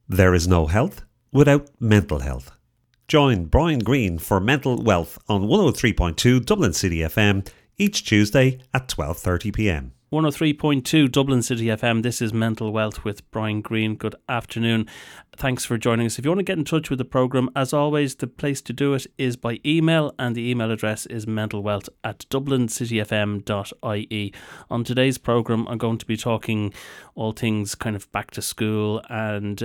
There is no health without mental health. Join Brian Green for Mental Wealth on 103.2 Dublin City FM each Tuesday at 12:30pm. 103.2 Dublin City FM. This is Mental Wealth with Brian Green. Good afternoon. Thanks for joining us. If you want to get in touch with the programme, as always, the place to do it is by email, and the email address is mentalwealth@dublincityfm.ie. On today's programme, I'm going to be talking all things kind of back to school and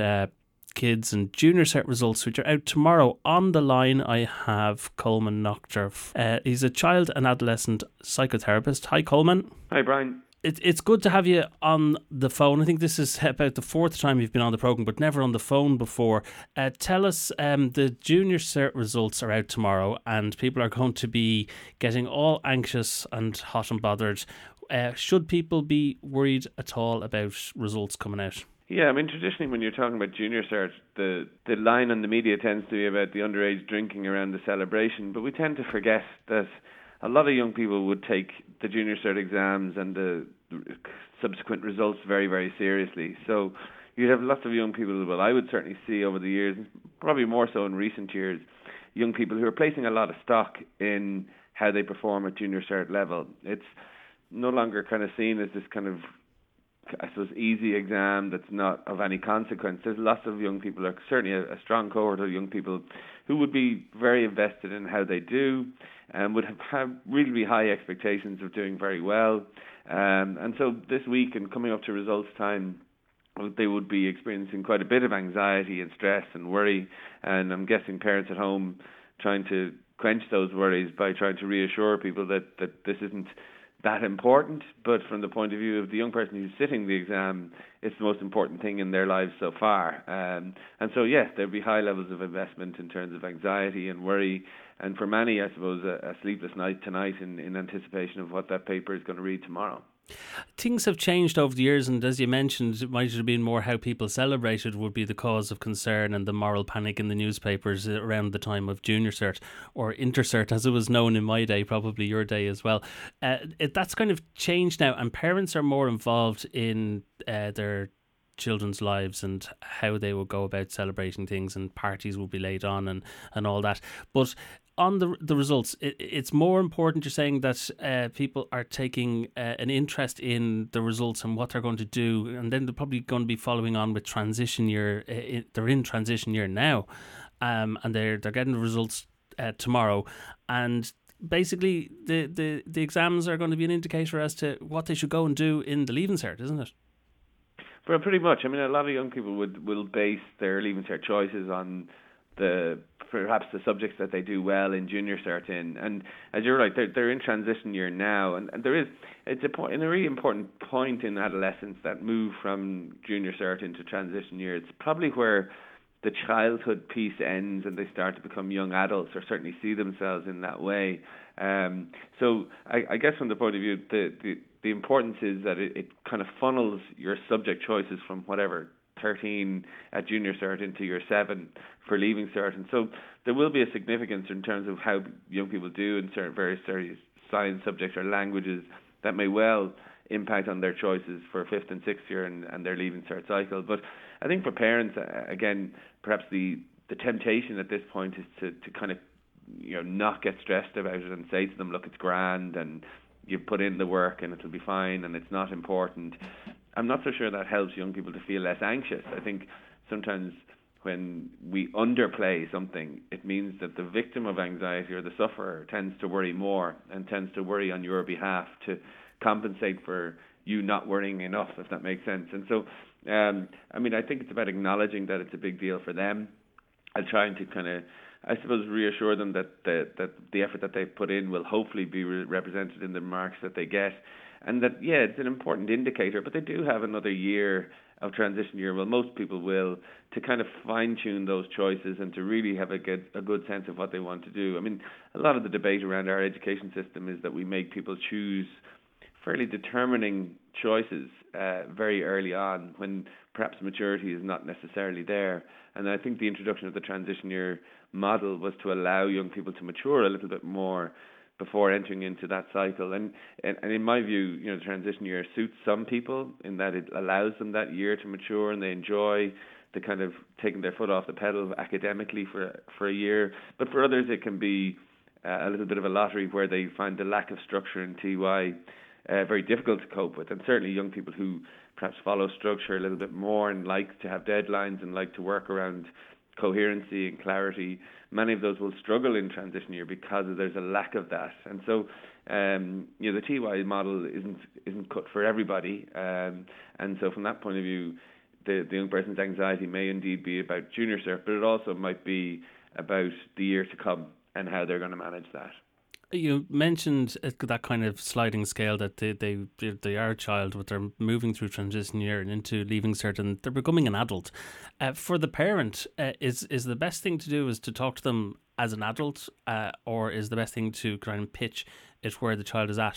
kids and junior cert results, which are out tomorrow. On the line, I have Coleman Noctor. He's a child and adolescent psychotherapist. Hi, Coleman. Hi, Brian. It's good to have you on the phone. I think this is about the fourth time you've been on the programme, but never on the phone before. Tell us, the junior cert results are out tomorrow, and people are going to be getting all anxious and hot and bothered. Should people be worried at all about results coming out? Yeah, I mean, traditionally when you're talking about junior cert, the line on the media tends to be about the underage drinking around the celebration, but we tend to forget that a lot of young people would take the junior cert exams and the subsequent results very, very seriously. So you'd have lots of young people, well, I would certainly see over the years, probably more so in recent years, young people who are placing a lot of stock in how they perform at junior cert level. It's no longer kind of seen as this kind of, I suppose, easy exam that's not of any consequence. There's lots of young people, or certainly a strong cohort of young people, who would be very invested in how they do and would have really high expectations of doing very well. And so this week and coming up to results time, they would be experiencing quite a bit of anxiety and stress and worry. And I'm guessing parents at home trying to quench those worries by trying to reassure people that this isn't that important, but from the point of view of the young person who's sitting the exam, it's the most important thing in their lives so far. And so, yes, there'll be high levels of investment in terms of anxiety and worry, and for many, I suppose, a sleepless night tonight in anticipation of what that paper is going to read tomorrow. Things have changed over the years, and as you mentioned, it might have been more how people celebrated would be the cause of concern, and the moral panic in the newspapers around the time of junior cert, or intercert as it was known in my day, probably your day as well. That's kind of changed now, and parents are more involved in their children's lives and how they will go about celebrating things, and parties will be laid on and all that. But on the results, it's more important, you're saying, that people are taking an interest in the results and what they're going to do, and then they're probably going to be following on with transition year. They're in transition year now, and they're getting the results tomorrow, and basically the exams are going to be an indicator as to what they should go and do in the Leaving Cert, isn't it? Well, pretty much. I mean, a lot of young people will base their Leaving Cert choices on perhaps the subjects that they do well in junior cert in, and as you're right, they're in transition year now, and it's a really important point in adolescence, that move from junior cert into transition year. It's probably where the childhood piece ends and they start to become young adults, or certainly see themselves in that way. So I guess from the point of view, the importance is that it kind of funnels your subject choices from whatever 13 at junior cert into year 7 for Leaving Cert, and so there will be a significance in terms of how young people do in certain various science subjects or languages that may well impact on their choices for 5th and 6th year and their Leaving Cert cycle. But I think for parents, again, perhaps the temptation at this point is to kind of, not get stressed about it and say to them, look, it's grand and you've put in the work and it'll be fine and it's not important. I'm not so sure that helps young people to feel less anxious. I think sometimes when we underplay something, it means that the victim of anxiety or the sufferer tends to worry more and tends to worry on your behalf to compensate for you not worrying enough, if that makes sense. And so, I think it's about acknowledging that it's a big deal for them and trying to kind of, I suppose, reassure them that the effort that they've put in will hopefully be represented in the marks that they get. And that, yeah, it's an important indicator, but they do have another year of transition year, well, most people will, to kind of fine-tune those choices and to really have a good sense of what they want to do. I mean, a lot of the debate around our education system is that we make people choose fairly determining choices very early on, when perhaps maturity is not necessarily there. And I think the introduction of the transition year model was to allow young people to mature a little bit more before entering into that cycle. And in my view, the transition year suits some people in that it allows them that year to mature, and they enjoy the kind of taking their foot off the pedal academically for a year. But for others, it can be a little bit of a lottery where they find the lack of structure in TY very difficult to cope with. And certainly young people who perhaps follow structure a little bit more and like to have deadlines and like to work around coherency and clarity, many of those will struggle in transition year because there's a lack of that. And so the TY model isn't cut for everybody. And so from that point of view, the young person's anxiety may indeed be about junior cert, but it also might be about the year to come and how they're going to manage that. You mentioned that kind of sliding scale, that they are a child, but they're moving through transition year and into leaving cert, and they're becoming an adult. For the parent, is the best thing to do is to talk to them as an adult, or is the best thing to kind of pitch it where the child is at?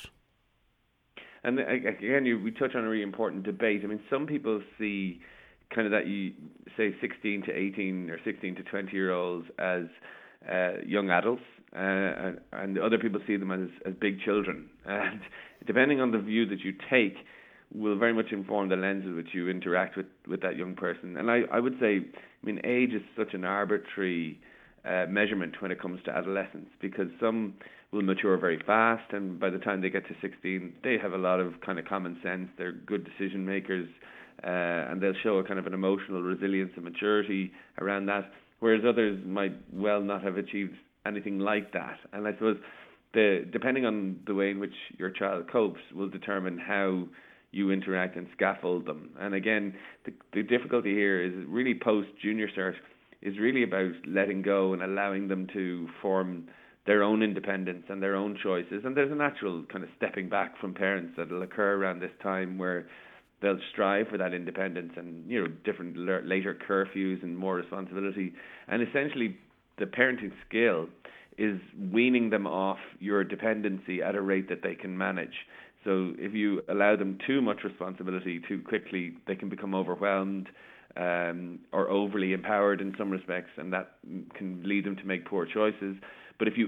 And again, we touch on a really important debate. I mean, some people see kind of that, you say 16 to 18 or 16 to 20 year olds as young adults, and other people see them as big children. And depending on the view that you take, will very much inform the lens with which you interact with that young person. And I would say, I mean, age is such an arbitrary measurement when it comes to adolescence, because some will mature very fast, and by the time they get to 16, they have a lot of kind of common sense. They're good decision makers, and they'll show a kind of an emotional resilience and maturity around that, whereas others might well not have achieved anything like that. And I suppose depending on the way in which your child copes will determine how you interact and scaffold them. And again, the difficulty here is really post-junior cert is really about letting go and allowing them to form their own independence and their own choices. And there's a natural kind of stepping back from parents that will occur around this time, where they'll strive for that independence and, different later curfews and more responsibility. And essentially, the parenting skill is weaning them off your dependency at a rate that they can manage. So if you allow them too much responsibility too quickly, they can become overwhelmed or overly empowered in some respects, and that can lead them to make poor choices. But if you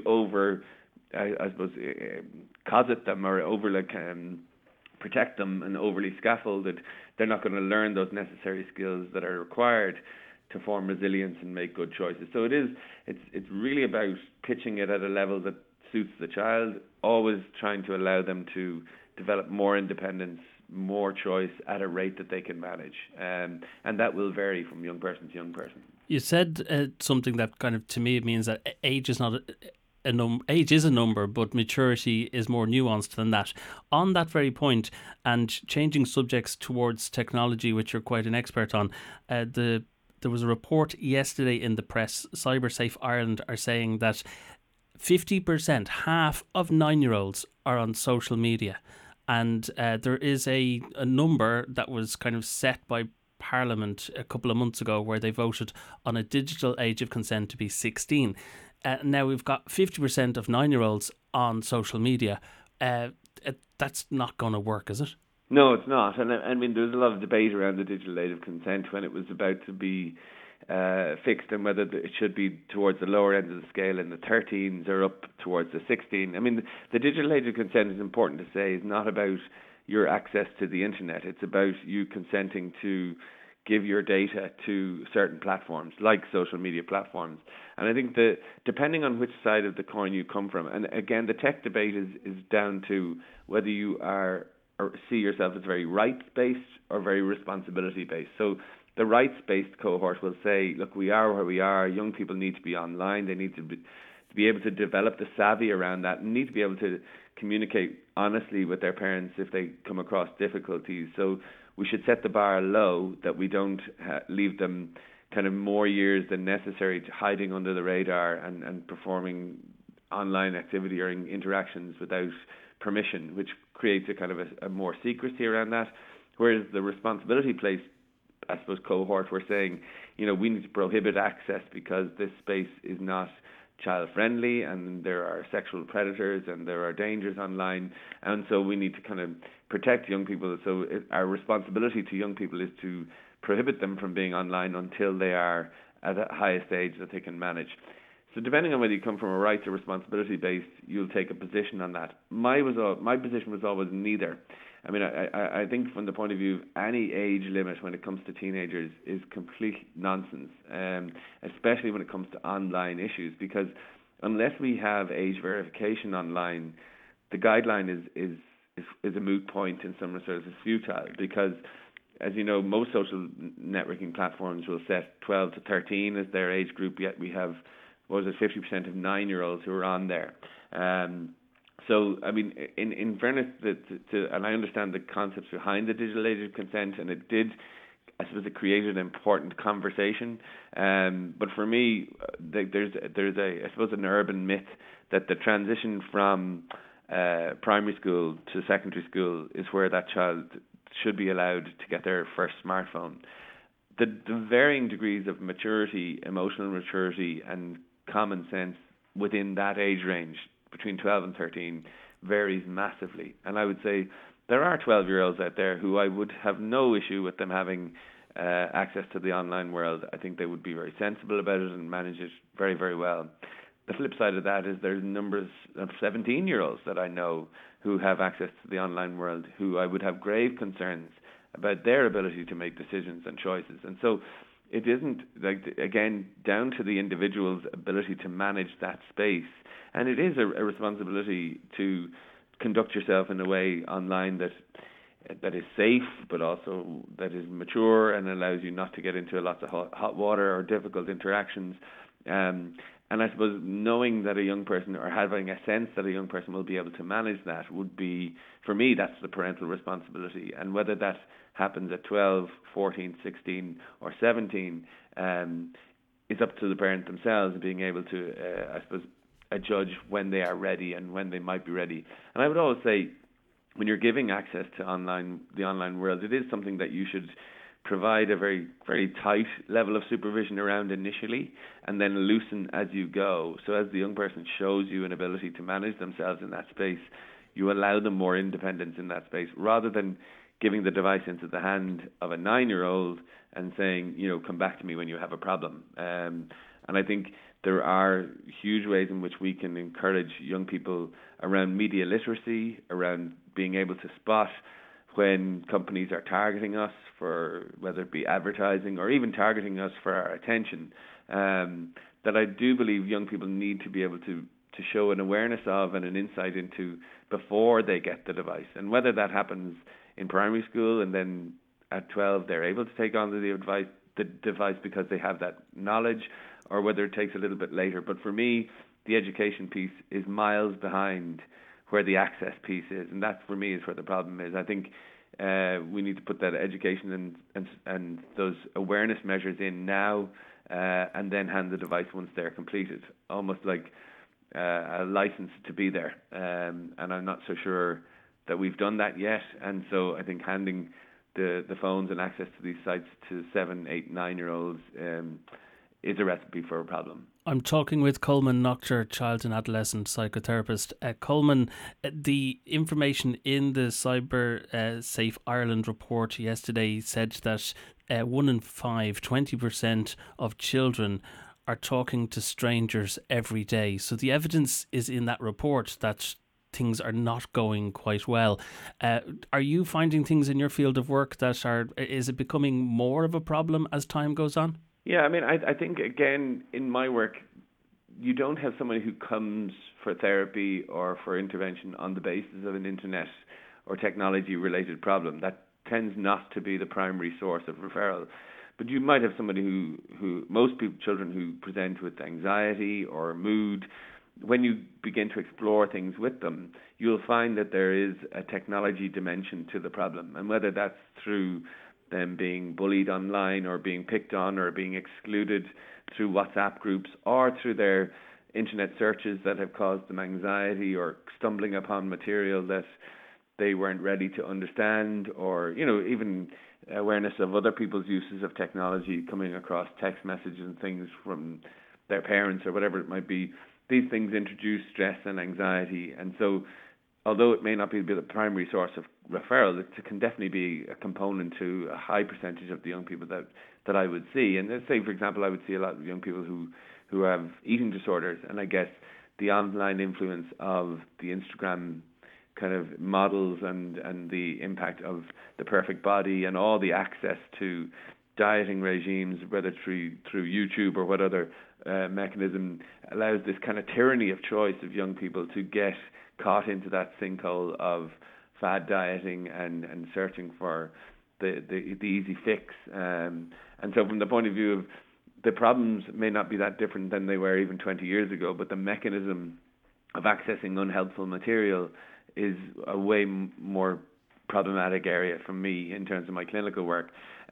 cosset them or protect them and overly scaffolded, they're not going to learn those necessary skills that are required to form resilience and make good choices. So it's really about pitching it at a level that suits the child, always trying to allow them to develop more independence, more choice at a rate that they can manage. And that will vary from young person to young person. You said something that kind of, to me, it means that age is not age is a number, but maturity is more nuanced than that. On that very point, and changing subjects towards technology, which you're quite an expert on, there was a report yesterday in the press. CyberSafe Ireland are saying that 50%, half of 9-year-olds are on social media. And there is a number that was kind of set by Parliament a couple of months ago, where they voted on a digital age of consent to be 16. Now we've got 50% of 9-year-olds on social media. That's not going to work, is it? No, it's not. And I mean, there was a lot of debate around the digital age of consent when it was about to be fixed, and whether it should be towards the lower end of the scale in the 13s or up towards the 16. I mean, the digital age of consent, is important to say, is not about your access to the internet. It's about you consenting to give your data to certain platforms, like social media platforms. And I think that depending on which side of the coin you come from, and again, the tech debate is down to whether you are or see yourself as very rights-based or very responsibility-based. So the rights-based cohort will say, look, we are where we are. Young people need to be online. They need to be able to develop the savvy around that, and need to be able to communicate honestly with their parents if they come across difficulties. So we should set the bar low, that we don't leave them kind of more years than necessary to hiding under the radar and performing online activity or interactions without permission, which creates a kind of a more secrecy around that. Whereas the responsibility placed, I suppose, cohort, we're saying, we need to prohibit access because this space is not child friendly, and there are sexual predators and there are dangers online, and so we need to kind of protect young people. So our responsibility to young people is to prohibit them from being online until they are at the highest age that they can manage. So depending on whether you come from a rights or responsibility based, you'll take a position on that. My position was always neither. I mean, I think from the point of view of any age limit when it comes to teenagers is complete nonsense, especially when it comes to online issues, because unless we have age verification online, the guideline is a moot point in some respects. It's futile because, as you know, most social networking platforms will set 12 to 13 as their age group, yet we have, 50% of 9-year-olds who are on there. So, I mean, in fairness, and I understand the concepts behind the digital age of consent, and it did, I suppose, it created an important conversation. But for me, there's I suppose, an urban myth that the transition from primary school to secondary school is where that child should be allowed to get their first smartphone. The varying degrees of maturity, emotional maturity, and common sense within that age range, between 12 and 13, varies massively. And I would say there are 12-year-olds out there who I would have no issue with them having access to the online world. I think they would be very sensible about it and manage it very, very well. The flip side of that is there's numbers of 17-year-olds that I know who have access to the online world who I would have grave concerns about their ability to make decisions and choices. And so it isn't, again, down to the individual's ability to manage that space. And it is a responsibility to conduct yourself in a way online that is safe, but also that is mature and allows you not to get into lots of hot water or difficult interactions. And I suppose knowing that a young person, or having a sense that a young person will be able to manage that, would be, for me, that's the parental responsibility. And whether that happens at 12, 14, 16 or 17 is up to the parent themselves being able to, I suppose, judge when they are ready and when they might be ready. And I would always say, when you're giving access to the online world, it is something that you should provide a very, very tight level of supervision around initially, and then loosen as you go. So as the young person shows you an ability to manage themselves in that space, you allow them more independence in that space, rather than giving the device into the hand of a 9-year-old and saying, come back to me when you have a problem. And I think there are huge ways in which we can encourage young people around media literacy, around being able to spot when companies are targeting us for, whether it be advertising or even targeting us for our attention, that I do believe young people need to be able to show an awareness of and an insight into before they get the device. And whether that happens in primary school and then at 12 they're able to take on the device because they have that knowledge, or whether it takes a little bit later. But for me, the education piece is miles behind where the access piece is, and that for me is where the problem is. I think we need to put that education and those awareness measures in now, and then hand the device once they're completed, almost like a license to be there. And I'm not so sure that we've done that yet. And so I think handing the phones and access to these sites to 7, 8, 9-year-olds is a recipe for a problem. I'm talking with Colman Noctor, child and adolescent psychotherapist. Colman, the information in the Cyber Safe Ireland report yesterday said that 1 in 5, 20% of children are talking to strangers every day. So the evidence is in that report that things are not going quite well. Are you finding things in your field of work is it becoming more of a problem as time goes on? Yeah, I mean, I think, again, in my work, you don't have somebody who comes for therapy or for intervention on the basis of an internet or technology-related problem. That tends not to be the primary source of referral. But you might have somebody children who present with anxiety or mood. When you begin to explore things with them, you'll find that there is a technology dimension to the problem. And whether that's through them being bullied online or being picked on or being excluded through WhatsApp groups or through their internet searches that have caused them anxiety, or stumbling upon material that they weren't ready to understand, or even awareness of other people's uses of technology, coming across text messages and things from their parents or whatever it might be. These things introduce stress and anxiety, and so although it may not be the primary source of referral, it can definitely be a component to a high percentage of the young people that I would see. And let's say, for example, I would see a lot of young people who have eating disorders, and I guess the online influence of the Instagram kind of models and the impact of the perfect body and all the access to dieting regimes, whether through YouTube or what other mechanism, allows this kind of tyranny of choice of young people to get caught into that sinkhole of fad dieting and searching for the easy fix. And so from the point of view of the problems may not be that different than they were even 20 years ago, but the mechanism of accessing unhelpful material is a way more problematic area for me in terms of my clinical work.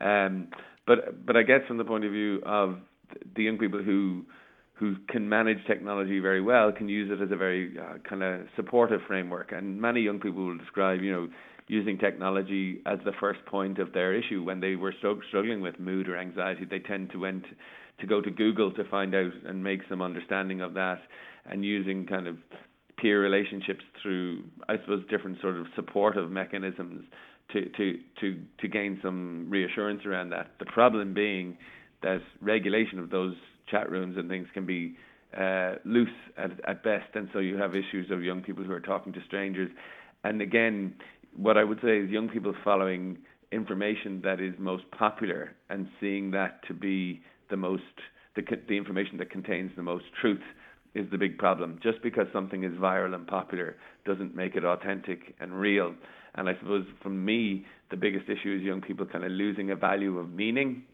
But I guess from the point of view of the young people who can manage technology very well, can use it as a very kind of supportive framework. And many young people will describe, using technology as the first point of their issue. When they were struggling with mood or anxiety, they tend to go to Google to find out and make some understanding of that, and using kind of peer relationships through, I suppose, different sort of supportive mechanisms to gain some reassurance around that. The problem being that regulation of those chat rooms and things can be loose at best, and so you have issues of young people who are talking to strangers. And again, what I would say is young people following information that is most popular and seeing that to be the information that contains the most truth is the big problem. Just because something is viral and popular doesn't make it authentic and real. And I suppose for me, the biggest issue is young people kind of losing a value of meaning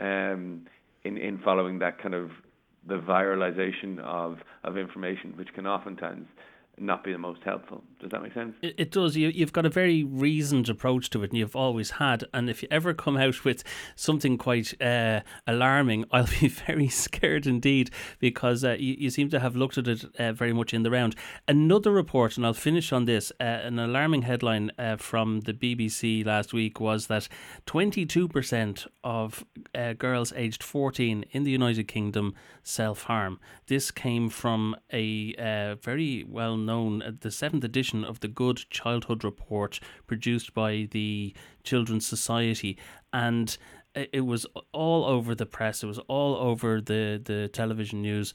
in following that kind of the viralization of information, which can oftentimes not be the most helpful. Does that make sense? It does. You've got a very reasoned approach to it, and you've always had. And if you ever come out with something quite alarming, I'll be very scared indeed, because you seem to have looked at it very much in the round. Another report, and I'll finish on this, an alarming headline from the BBC last week was that 22% of girls aged 14 in the United Kingdom self-harm. This came from a very well-known, the 7th edition of the Good Childhood Report produced by the Children's Society, and it was all over the press, it was all over the television news.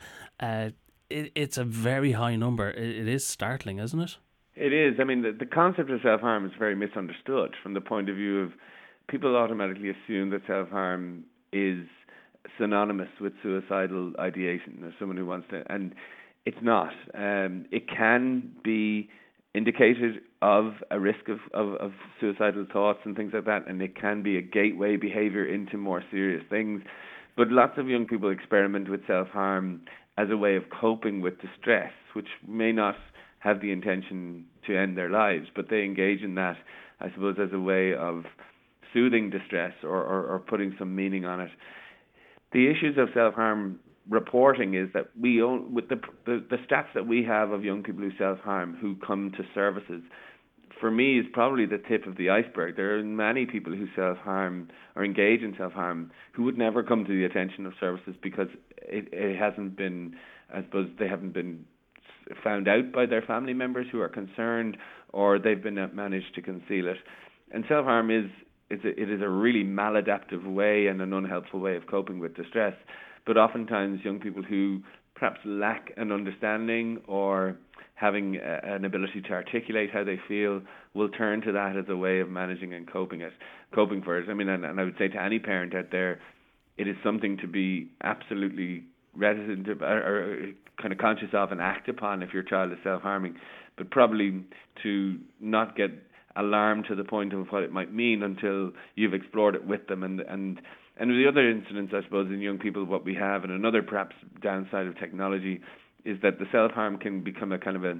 It's a very high number. It is startling, isn't it? It is. I mean, the concept of self-harm is very misunderstood from the point of view of people automatically assume that self-harm is synonymous with suicidal ideation or someone who wants to, and it's not. It can be indicated of a risk of suicidal thoughts and things like that, and it can be a gateway behavior into more serious things. But lots of young people experiment with self-harm as a way of coping with distress, which may not have the intention to end their lives, but they engage in that, I suppose, as a way of soothing distress or putting some meaning on it. The issues of self-harm reporting is that with the stats that we have of young people who self-harm who come to services, for me, is probably the tip of the iceberg. There are many people who self-harm or engage in self-harm who would never come to the attention of services because it hasn't been, I suppose, they haven't been found out by their family members who are concerned, or they've been managed to conceal it. And self-harm is a really maladaptive way and an unhelpful way of coping with distress. But oftentimes young people who perhaps lack an understanding or having an ability to articulate how they feel will turn to that as a way of managing and coping for it. I mean, and I would say to any parent out there, it is something to be absolutely reticent or kind of conscious of and act upon if your child is self-harming, but probably to not get alarmed to the point of what it might mean until you've explored it with them. And the other incidents, I suppose, in young people, what we have, and another perhaps downside of technology, is that the self-harm can become a kind of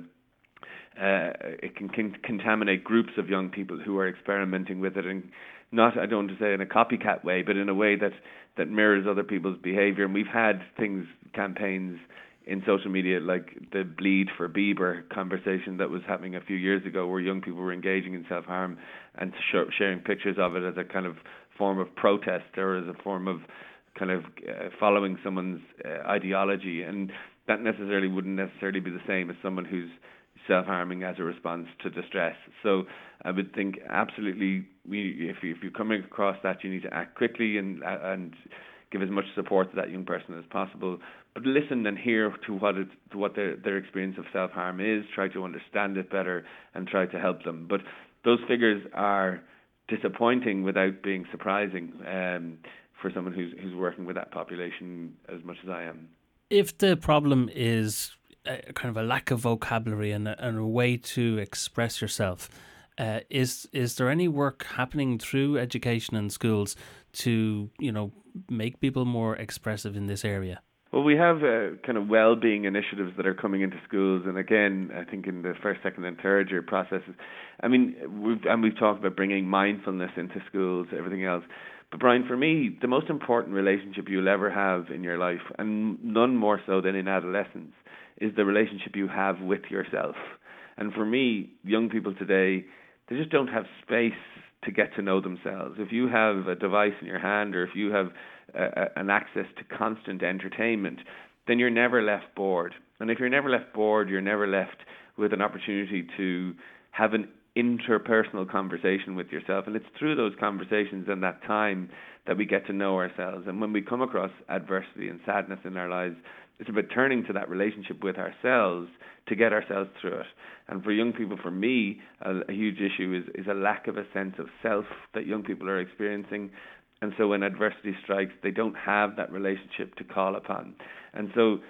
it can contaminate groups of young people who are experimenting with it, and not, I don't want to say in a copycat way, but in a way that mirrors other people's behaviour. And we've had campaigns in social media like the Bleed for Bieber conversation that was happening a few years ago, where young people were engaging in self-harm and sharing pictures of it as a kind of form of protest or as a form of kind of following someone's ideology. And that wouldn't necessarily be the same as someone who's self-harming as a response to distress. So I would think absolutely, if you're coming across that, you need to act quickly and give as much support to that young person as possible, but listen and hear to what their experience of self-harm is, try to understand it better and try to help them. But those figures are disappointing without being surprising for someone who's working with that population as much as I am. If the problem is kind of a lack of vocabulary and a way to express yourself, is there any work happening through education and schools to, make people more expressive in this area? Well, we have kind of well-being initiatives that are coming into schools, and again, I think in the first, second, and third year processes. I mean, we've talked about bringing mindfulness into schools, everything else. But Brian, for me, the most important relationship you'll ever have in your life, and none more so than in adolescence, is the relationship you have with yourself. And for me, young people today, they just don't have space to get to know themselves. If you have a device in your hand, or if you have an access to constant entertainment, then you're never left bored. And if you're never left bored, you're never left with an opportunity to have an interpersonal conversation with yourself. And it's through those conversations and that time that we get to know ourselves. And when we come across adversity and sadness in our lives, it's about turning to that relationship with ourselves to get ourselves through it. And for young people, for me, a huge issue is a lack of a sense of self that young people are experiencing. And so when adversity strikes, they don't have that relationship to call upon. And so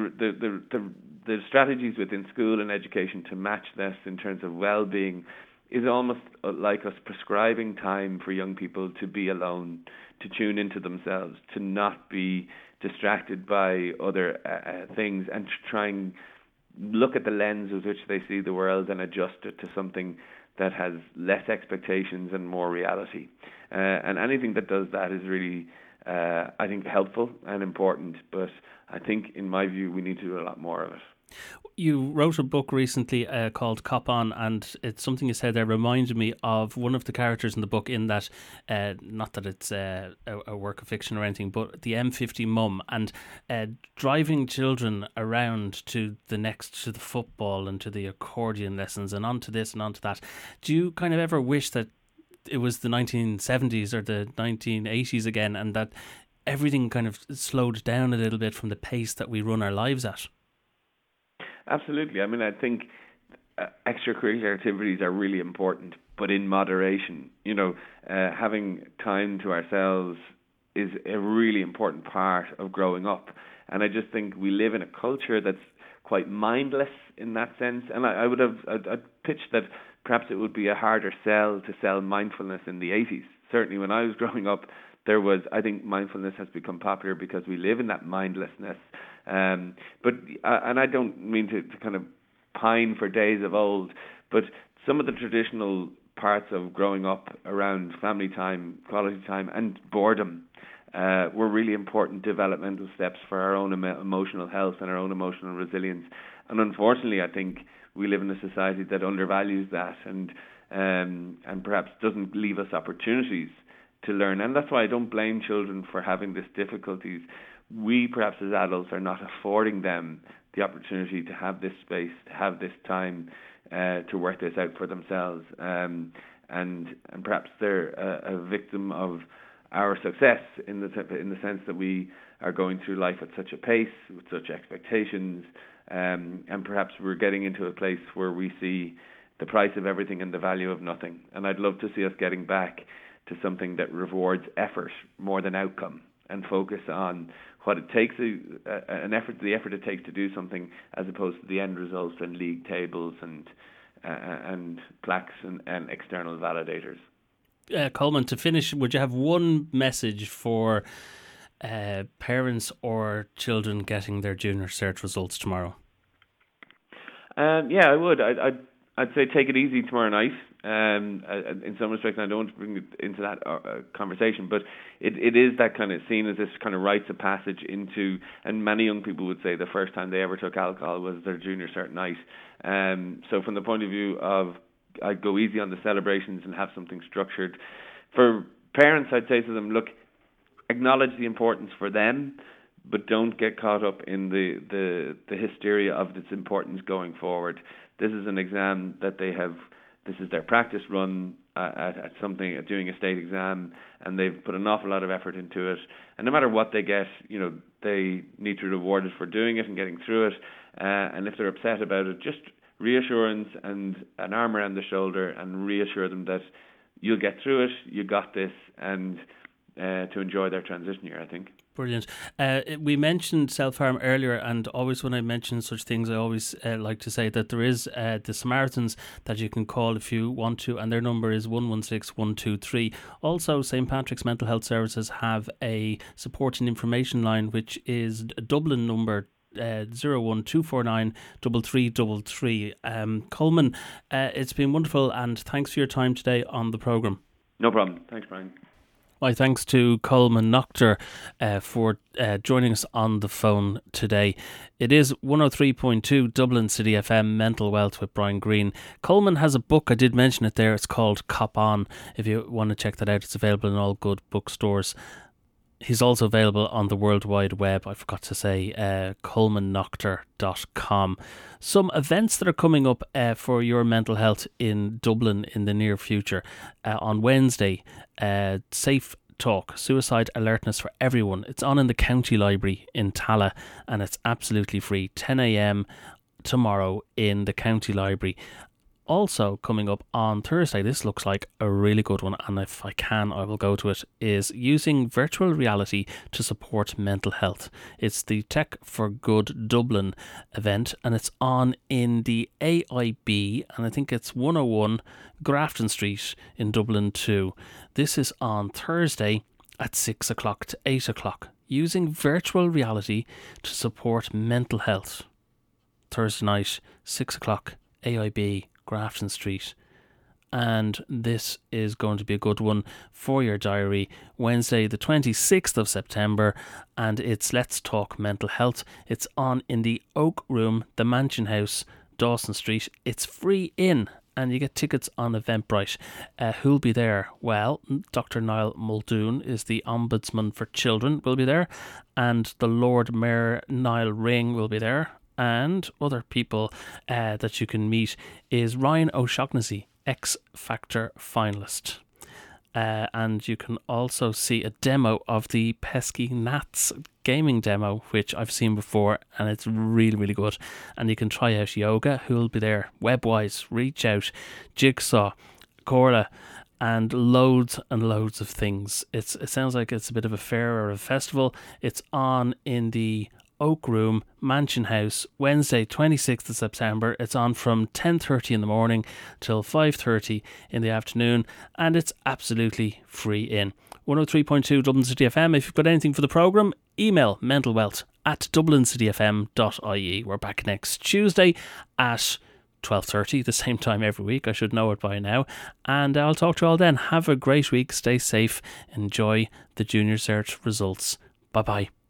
the strategies within school and education to match this in terms of well-being is almost like us prescribing time for young people to be alone, to tune into themselves, to not be distracted by other things, and to try and look at the lens with which they see the world and adjust it to something that has less expectations and more reality. And anything that does that is really, I think, helpful and important. But I think, in my view, we need to do a lot more of it. You wrote a book recently called Cop On, and it's something you said there reminded me of one of the characters in the book, in that, not that it's a work of fiction or anything, but the M50 mum, and driving children around to the football and to the accordion lessons and onto this and onto that. Do you kind of ever wish that it was the 1970s or the 1980s again, and that everything kind of slowed down a little bit from the pace that we run our lives at? Absolutely. I mean, I think extracurricular activities are really important, but in moderation. Having time to ourselves is a really important part of growing up. And I just think we live in a culture that's quite mindless in that sense. And I'd pitched that perhaps it would be a harder sell to sell mindfulness in the 80s. Certainly when I was growing up, I think mindfulness has become popular because we live in that mindlessness. But I don't mean to kind of pine for days of old, but some of the traditional parts of growing up around family time, quality time, and boredom were really important developmental steps for our own emotional health and our own emotional resilience. And unfortunately, I think we live in a society that undervalues that and perhaps doesn't leave us opportunities to learn. And that's why I don't blame children for having these difficulties. We, perhaps as adults, are not affording them the opportunity to have this space, to have this time to work this out for themselves. And perhaps they're a victim of our success in the sense that we are going through life at such a pace, with such expectations, and perhaps we're getting into a place where we see the price of everything and the value of nothing. And I'd love to see us getting back to something that rewards effort more than outcome, and focus on what it takes, the effort it takes to do something, as opposed to the end results and league tables and plaques and external validators. Coleman, to finish, would you have one message for parents or children getting their junior cert results tomorrow? Yeah, I would. I'd say take it easy tomorrow night. In some respects, I don't want to bring it into that conversation, but it is that kind of seen as this kind of rites of passage into, and many young people would say the first time they ever took alcohol was their junior cert night. So from the point of view of, I'd go easy on the celebrations and have something structured. For parents, I'd say to them, look, acknowledge the importance for them, but don't get caught up in the hysteria of its importance going forward. This is an exam that they have this is their practice run at something, at doing a state exam, and they've put an awful lot of effort into it. And no matter what they get, they need to be rewarded for doing it and getting through it. And if they're upset about it, just reassurance and an arm around the shoulder and reassure them that you'll get through it, you got this, and to enjoy their transition year, I think. Brilliant. We mentioned self-harm earlier, and always when I mention such things, I always like to say that there is the Samaritans that you can call if you want to, and their number is 116 123. Also, St. Patrick's Mental Health Services have a support and information line, which is a Dublin number 01249 3333. Coleman, it's been wonderful, and thanks for your time today on the programme. No problem. Thanks, Brian. My thanks to Coleman Noctor for joining us on the phone today. It is 103.2 Dublin City FM Mental Wealth with Brian Greene. Coleman has a book, I did mention it there, it's called Cop On. If you want to check that out, it's available in all good bookstores. He's also available on the World Wide Web, I forgot to say, colemannoctor.com. Some events that are coming up for your mental health in Dublin in the near future. On Wednesday, Safe Talk, Suicide Alertness for Everyone. It's on in the County Library in Tallaght, and it's absolutely free. 10 a.m. tomorrow in the County Library. Also coming up on Thursday, this looks like a really good one, and if I can, I will go to it, is using virtual reality to support mental health. It's the Tech for Good Dublin event, and it's on in the AIB, and I think it's 101 Grafton Street in Dublin 2. This is on Thursday at 6 o'clock to 8 o'clock, using virtual reality to support mental health. Thursday night, 6 o'clock, AIB, Grafton Street. And this is going to be a good one for your diary. Wednesday the 26th of September, and it's Let's Talk Mental Health. It's on in the Oak Room, the Mansion House, Dawson Street. It's free in, and you get tickets on Eventbrite. Who'll be there? Well, Dr. Niall Muldoon is the Ombudsman for Children, will be there, and the Lord Mayor Niall Ring will be there. And other people that you can meet is Ryan O'Shaughnessy, X Factor finalist. And you can also see a demo of the Pesky Nats gaming demo, which I've seen before, and it's really, really good. And you can try out yoga. Who'll be there? Webwise, Reach Out, Jigsaw, Corla, and loads of things. It sounds like it's a bit of a fair or a festival. It's on in the Oak Room, Mansion House, Wednesday 26th of September. It's on from 10:30 in the morning till 5:30 in the afternoon, and it's absolutely free in. 103.2 Dublin City FM. If you've got anything for the programme, email mentalwealth@dublincityfm.ie. We're back next Tuesday at 12:30, the same time every week. I should know it by now. And I'll talk to you all then. Have a great week. Stay safe. Enjoy the Junior Cert results. Bye-bye.